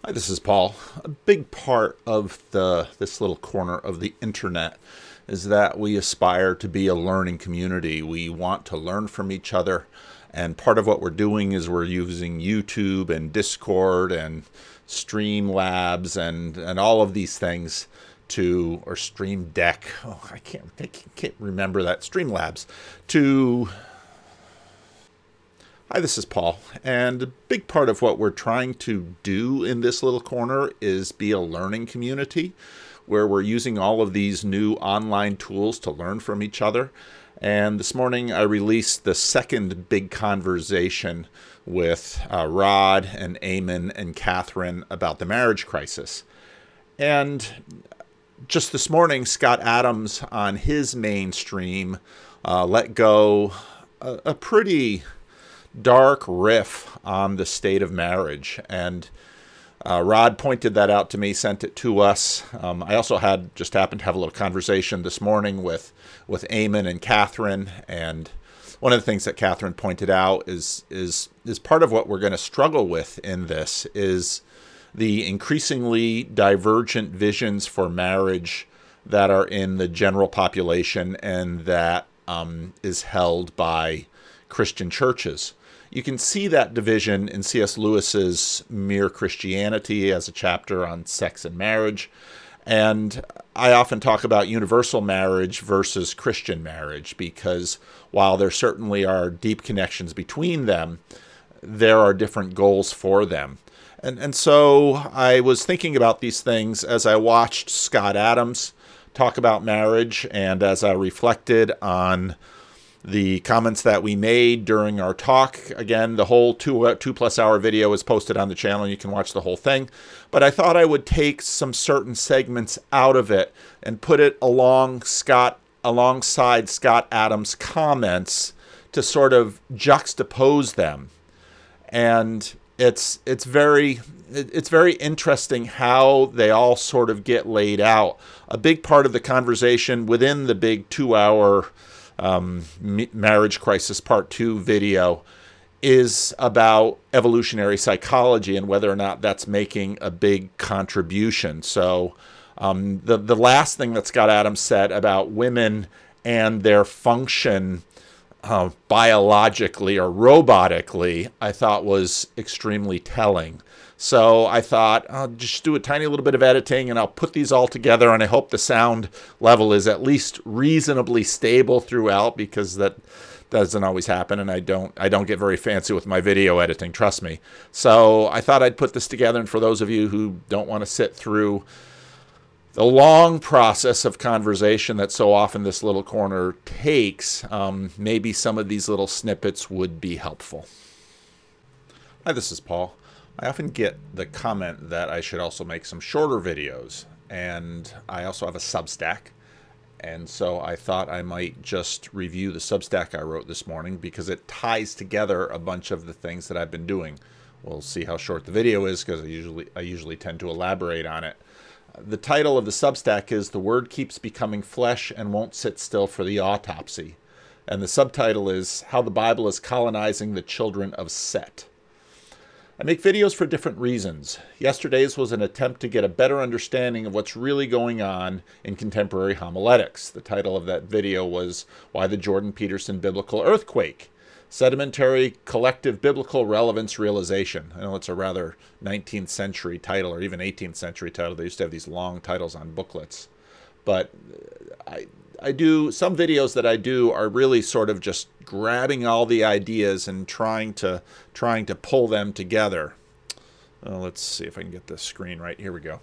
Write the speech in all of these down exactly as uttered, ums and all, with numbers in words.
Hi, this is Paul. A big part of the this little corner of the internet is that we aspire to be a learning community. We want to learn from each other, and part of what we're doing is we're using YouTube and Discord and Streamlabs and and all of these things to, or Stream Deck. Oh, I can't I can't remember that. Streamlabs to. Hi, this is Paul, and a big part of what we're trying to do in this little corner is be a learning community where we're using all of these new online tools to learn from each other. And this morning I released the second big conversation with uh, Rod and Eamon and Catherine about the marriage crisis. And just this morning, Scott Adams on his mainstream uh, let go a, a pretty dark riff on the state of marriage, and uh, Rod pointed that out to me, sent it to us. Um, I also had just happened to have a little conversation this morning with with Eamon and Catherine, and one of the things that Catherine pointed out is is is part of what we're going to struggle with in this is the increasingly divergent visions for marriage that are in the general population and that um, is held by Christian churches. You can see that division in C S Lewis's Mere Christianity as a chapter on sex and marriage. And I often talk about universal marriage versus Christian marriage because while there certainly are deep connections between them, there are different goals for them. And, and so I was thinking about these things as I watched Scott Adams talk about marriage and as I reflected on the comments that we made during our talk. Again, the whole two, uh, two plus hour video is posted on the channel. You can watch the whole thing. But I thought I would take some certain segments out of it and put it along Scott, alongside Scott Adams' comments to sort of juxtapose them. And it's it's very it's very interesting how they all sort of get laid out. A big part of the conversation within the big two hour Um, Marriage Crisis Part two video is about evolutionary psychology and whether or not that's making a big contribution. So um, the, the last thing that Scott Adams said about women and their function uh, biologically or robotically, I thought was extremely telling. So I thought, I'll just do a tiny little bit of editing and I'll put these all together, and I hope the sound level is at least reasonably stable throughout, because that doesn't always happen, and I don't I don't get very fancy with my video editing, trust me. So I thought I'd put this together, and for those of you who don't want to sit through the long process of conversation that so often this little corner takes, um, maybe some of these little snippets would be helpful. Hi, this is Paul. I often get the comment that I should also make some shorter videos, and I also have a Substack, and so I thought I might just review the Substack I wrote this morning because it ties together a bunch of the things that I've been doing. We'll see how short the video is because I usually I usually tend to elaborate on it. The title of the Substack is "The Word Keeps Becoming Flesh and Won't Sit Still for the Autopsy," and the subtitle is "How the Bible is Colonizing the Children of Set." I make videos for different reasons. Yesterday's was an attempt to get a better understanding of what's really going on in contemporary homiletics. The title of that video was "Why the Jordan Peterson Biblical Earthquake: Sedimentary Collective Biblical Relevance Realization." I know it's a rather nineteenth century title, or even eighteenth century title. They used to have these long titles on booklets. But I, I do, some videos that I do are really sort of just grabbing all the ideas and trying to trying to pull them together. Uh, let's see if I can get this screen right. Here we go.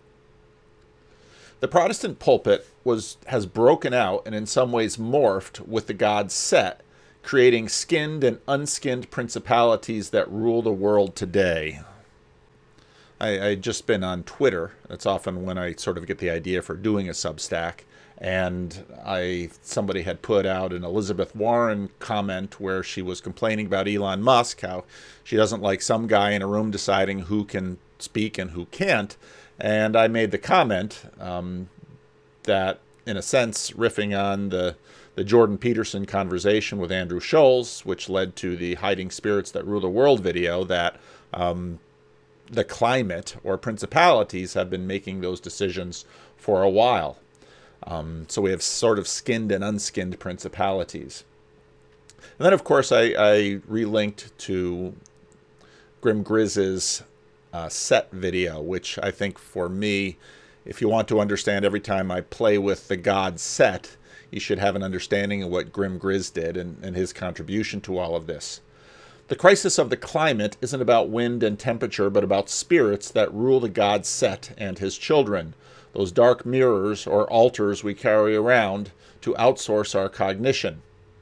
The Protestant pulpit was has broken out and in some ways morphed with the God Set, creating skinned and unskinned principalities that rule the world today. I, I just been on Twitter. That's often when I sort of get the idea for doing a Substack. And I somebody had put out an Elizabeth Warren comment where she was complaining about Elon Musk, how she doesn't like some guy in a room deciding who can speak and who can't. And I made the comment um, that, in a sense, riffing on the, the Jordan Peterson conversation with Andrew Scholes, which led to the Hiding Spirits That Rule the World video, that um, the climate or principalities have been making those decisions for a while. Um, so we have sort of skinned and unskinned principalities. And then, of course, I, I relinked to Grim Grizz's uh, set video, which I think for me, if you want to understand every time I play with the god Set, you should have an understanding of what Grim Grizz did and, and his contribution to all of this. The crisis of the climate isn't about wind and temperature, but about spirits that rule the god Set and his children, those dark mirrors or altars we carry around to outsource our cognition.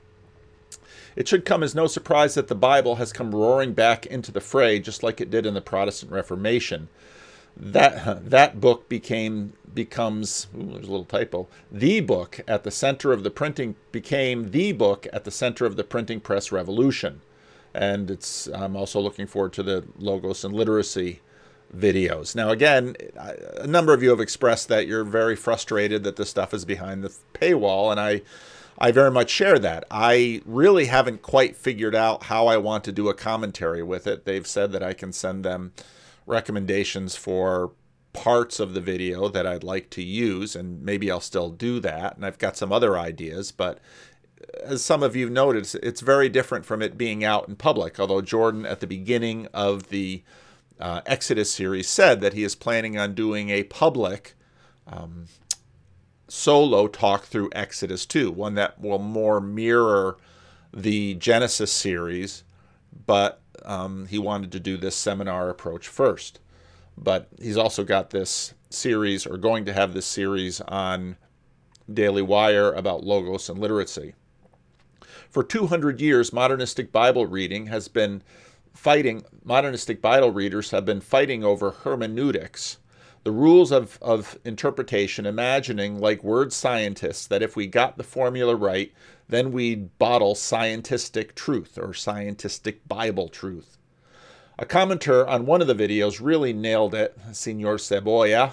It should come as no surprise that the Bible has come roaring back into the fray, just like it did in the Protestant Reformation. That that book became becomes ooh, there's a little typo. The book at the center of the printing became the book at the center of the printing press revolution. And it's I'm also looking forward to the Logos and Literacy videos. Now, again, a number of you have expressed that you're very frustrated that this stuff is behind the paywall, and I I very much share that. I really haven't quite figured out how I want to do a commentary with it. They've said that I can send them recommendations for parts of the video that I'd like to use, and maybe I'll still do that. And I've got some other ideas, but as some of you noticed, it's very different from it being out in public, although Jordan at the beginning of the uh, Exodus series said that he is planning on doing a public um, solo talk through Exodus two, one that will more mirror the Genesis series, but um, he wanted to do this seminar approach first. But he's also got this series, or going to have this series on Daily Wire about Logos and Literacy. For two hundred years, modernistic Bible reading has been fighting, modernistic Bible readers have been fighting over hermeneutics, the rules of, of interpretation, imagining, like word scientists, that if we got the formula right, then we'd bottle scientific truth or scientific Bible truth. A commenter on one of the videos really nailed it, Senor Cebolla,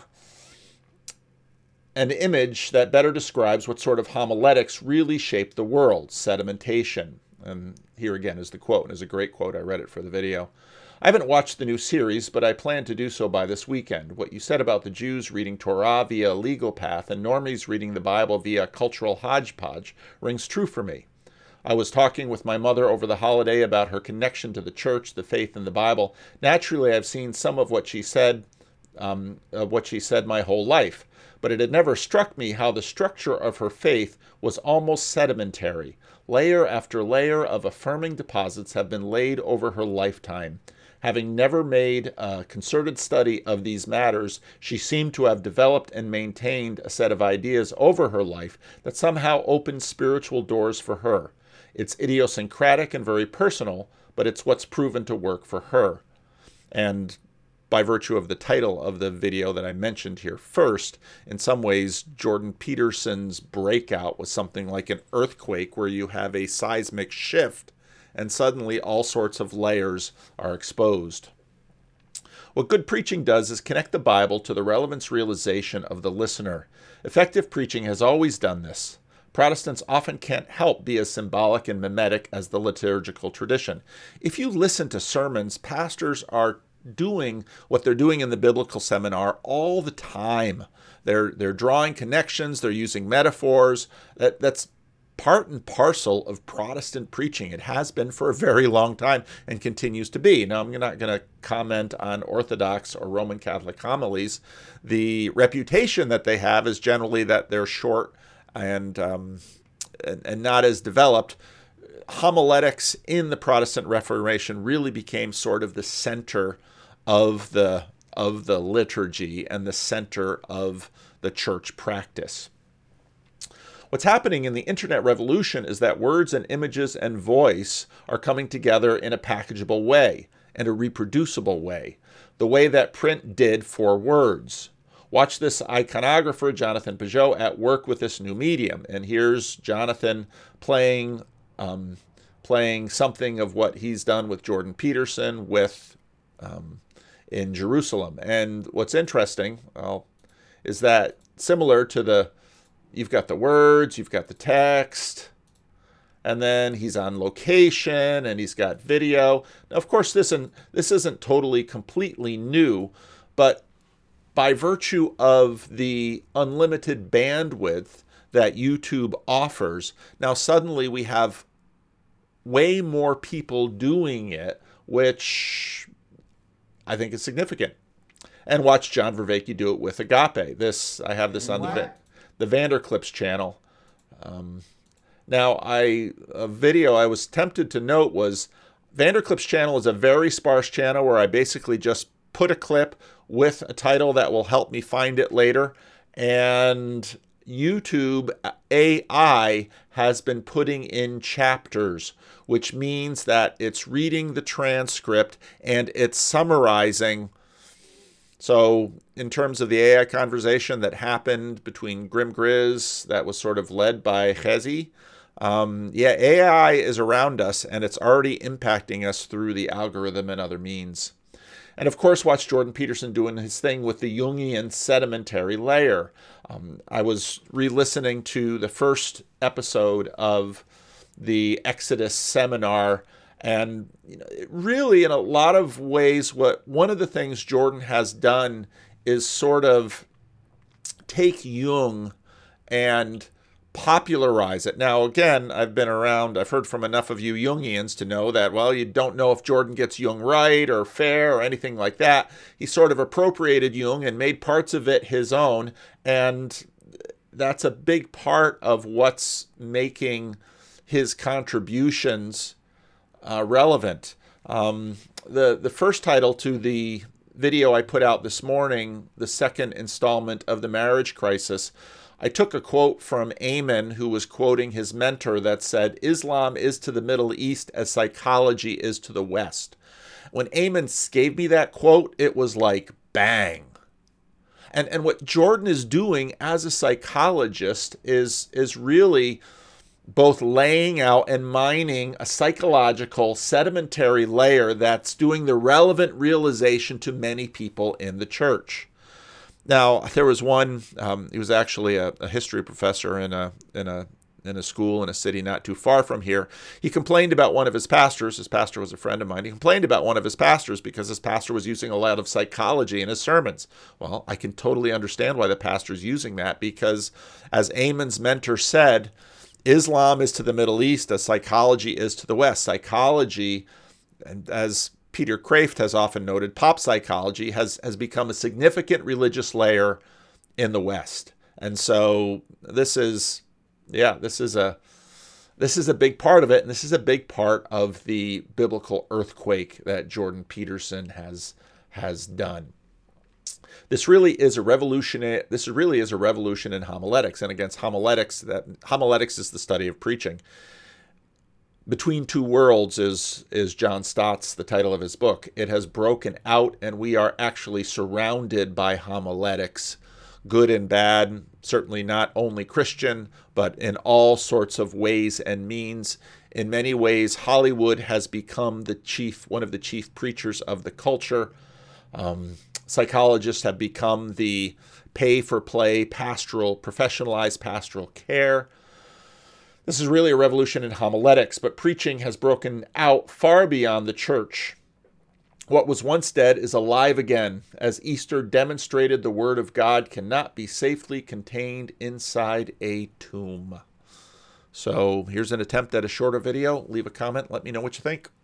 an image that better describes what sort of homiletics really shaped the world, sedimentation. And here again is the quote, and it's a great quote. I read it for the video. I haven't watched the new series, but I plan to do so by this weekend. What you said about the Jews reading Torah via a legal path and normies reading the Bible via cultural hodgepodge rings true for me. I was talking with my mother over the holiday about her connection to the church, the faith, and the Bible. Naturally, I've seen some of what she said, um, of what she said my whole life, but it had never struck me how the structure of her faith was almost sedimentary. Layer after layer of affirming deposits have been laid over her lifetime. Having never made a concerted study of these matters, she seemed to have developed and maintained a set of ideas over her life that somehow opened spiritual doors for her. It's idiosyncratic and very personal, but it's what's proven to work for her. And by virtue of the title of the video that I mentioned here first, in some ways, Jordan Peterson's breakout was something like an earthquake where you have a seismic shift and suddenly all sorts of layers are exposed. What good preaching does is connect the Bible to the relevance realization of the listener. Effective preaching has always done this. Protestants often can't help be as symbolic and mimetic as the liturgical tradition. If you listen to sermons, pastors are doing what they're doing in the biblical seminar all the time. They're they're drawing connections, they're using metaphors. That that's part and parcel of Protestant preaching. It has been for a very long time and continues to be. Now, I'm not going to comment on Orthodox or Roman Catholic homilies. The reputation that they have is generally that they're short and um, and, and not as developed. Homiletics in the Protestant Reformation really became sort of the center of the of the liturgy and the center of the church practice. What's happening in the internet revolution is that words and images and voice are coming together in a packageable way and a reproducible way, the way that print did for words. Watch this iconographer, Jonathan Pageau, at work with this new medium. And here's Jonathan playing um, playing something of what he's done with Jordan Peterson with um, in Jerusalem. And what's interesting, well, is that similar to the, you've got the words, you've got the text, and then he's on location, and he's got video. Now, of course, this isn't, this isn't totally completely new, but by virtue of the unlimited bandwidth that YouTube offers, now suddenly we have way more people doing it, which I think is significant. And watch John Vervaeke do it with Agape. This, I have this on the, the Vanderclips channel. Um, now, I a video I was tempted to note was Vanderclips channel is a very sparse channel where I basically just put a clip with a title that will help me find it later. And YouTube A I has been putting in chapters, which means that it's reading the transcript and it's summarizing. So in terms of the A I conversation that happened between Grim Grizz, that was sort of led by Chezi, um, yeah, A I is around us, and it's already impacting us through the algorithm and other means. And of course, watch Jordan Peterson doing his thing with the Jungian sedimentary layer. Um, I was re-listening to the first episode of the Exodus seminar, and you know, it really, in a lot of ways, what one of the things Jordan has done is sort of take Jung and popularize it. Now, again, I've been around, I've heard from enough of you Jungians to know that, well, you don't know if Jordan gets Jung right or fair or anything like that. He sort of appropriated Jung and made parts of it his own, and that's a big part of what's making his contributions uh, relevant. Um, the, the first title to the video I put out this morning, the second installment of The Marriage Crisis, I took a quote from Ayman, who was quoting his mentor, that said, Islam is to the Middle East as psychology is to the West. When Ayman gave me that quote, it was like, bang. And and what Jordan is doing as a psychologist is, is really both laying out and mining a psychological sedimentary layer that's doing the relevant realization to many people in the church. Now, there was one, um, he was actually a, a history professor in a in a in a school in a city not too far from here. He complained about one of his pastors. His pastor was a friend of mine. He complained about one of his pastors because his pastor was using a lot of psychology in his sermons. Well, I can totally understand why the pastor's using that, because as Ayman's mentor said, Islam is to the Middle East as psychology is to the West. Psychology, and as Peter Kraft has often noted, pop psychology has, has become a significant religious layer in the West. And so this is, yeah, this is a this is a big part of it, and this is a big part of the biblical earthquake that Jordan Peterson has has done. This really is a revolution. This really is a revolution in homiletics, and against homiletics, that homiletics is the study of preaching. Between Two Worlds is is John Stott's, the title of his book. It has broken out, and we are actually surrounded by homiletics, good and bad, certainly not only Christian, but in all sorts of ways and means. In many ways, Hollywood has become the chief, one of the chief preachers of the culture. Um, psychologists have become the pay-for-play pastoral, professionalized pastoral care. This is really a revolution in homiletics, but preaching has broken out far beyond the church. What was once dead is alive again, as Easter demonstrated the Word of God cannot be safely contained inside a tomb. So here's an attempt at a shorter video. Leave a comment. Let me know what you think.